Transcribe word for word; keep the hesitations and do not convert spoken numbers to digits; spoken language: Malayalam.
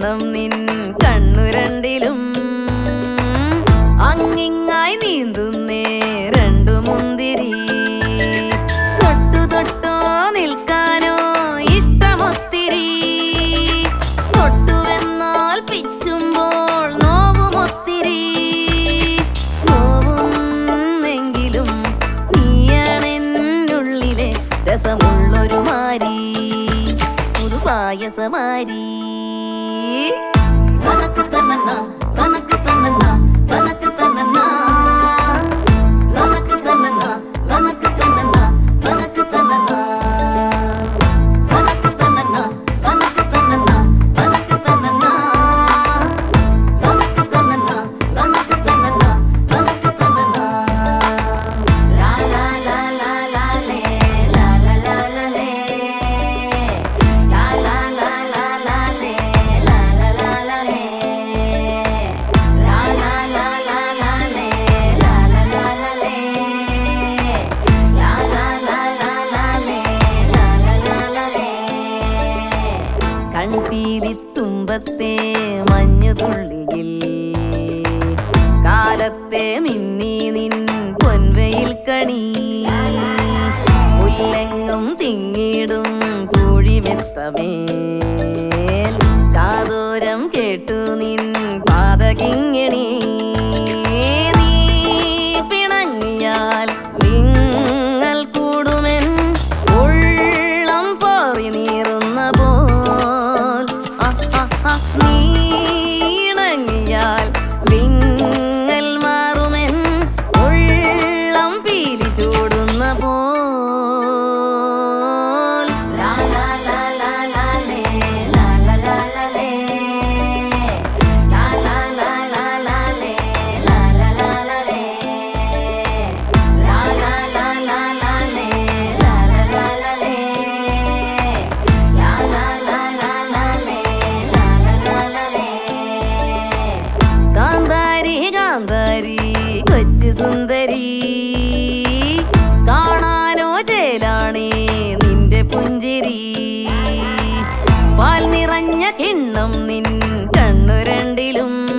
കിണ്ണം നിൻ കണ്ണുരണ്ടിലും അങ്ങിങ്ങായി നീന്തുന്നേ രണ്ടു മുന്തിരി തൊട്ടു തൊട്ടോ നിൽക്കാനോ ഇഷ്ടമൊത്തിരി തൊട്ടുവെന്നാൽ പിച്ചുമ്പോൾ നോവുമൊത്തിരി നോവുന്നെങ്കിലും നീയാണെന്നുള്ളിലെ രസമുള്ളൊരു മാരി ഒരു പായസമാരി തനക്ക് തന്നന്ന തനക്ക് തന്നന്ന തനക്ക് തന്നന്ന തനക്ക് തന്നന്ന തനക്ക് തന്നന്ന തനക്ക് തന്നന്ന തനക്ക് തന്നന്ന തനക്ക് തന്നന്ന തനക്ക് തന്നന്ന തനക്ക് തന്നന്ന തനക്ക് തന്നന്ന തനക്ക് തന്നന്ന ലാ ലാ ലാ ലാ ലാ ലേ ലാ ലാ ലാ ലാ ലേ ലാ ലാ ലാ ലാ ലാ ലേ ലാ ലാ ലാ ലാ ലേ ലാ ലാ ലാ ലാ ലാ ലേ ലാ ലാ ലാ ലാ ലേ ലാ ലാ ലാ ലാ ലാ ലേ ലാ ലാ ലാ ലാ ലേ കൺപീലിത്തുമ്പത്തെ മഞ്ഞുതുള്ളിയിൽ കാലത്തെ മിന്നി നിൻ പൊൻവയിൽ കണി പുല്ലെങ്ങും തിങ്ങിടും പൂഴിമെത്തമേൽ കാതോരം കേട്ടു നിൻ പാതകിങ്ങിണി നീ പിണങ്ങിയാൽ വിങ്ങൽ കൂടുമെൻ ഉള്ളം പോറി നീറുന്ന പോൽ നീ ഇണങ്ങിയാൽ വിങ്ങൽ മാറുമെൻ ഉള്ളം പീലി ചൂടുന്ന പോൽ ലാ ലാ ലാ ലാ ലാ ലേ ലാ ലാ ലാ ലാ ലേ ലാ ലാ ലാ ലാ ലാ ലേ ലാ ലാ ലാ ലാ ലേ ലാ ലാ ലാ ലാ ലാ ലേ ലാ ലാ ലാ ലാ ലേ ലാ ലാ ലാ ലാ ലാ ലേ ലാ ലാ ലാ ലാ ലേ കാന്താരി കാന്താരി കൊച്ചു സുന്ദരി കാണാനോ ചേലാണേ നിന്റെ പുഞ്ചിരി പാൽ നിറഞ്ഞ കിണ്ണം നിൻ കണ്ണുരണ്ടിലും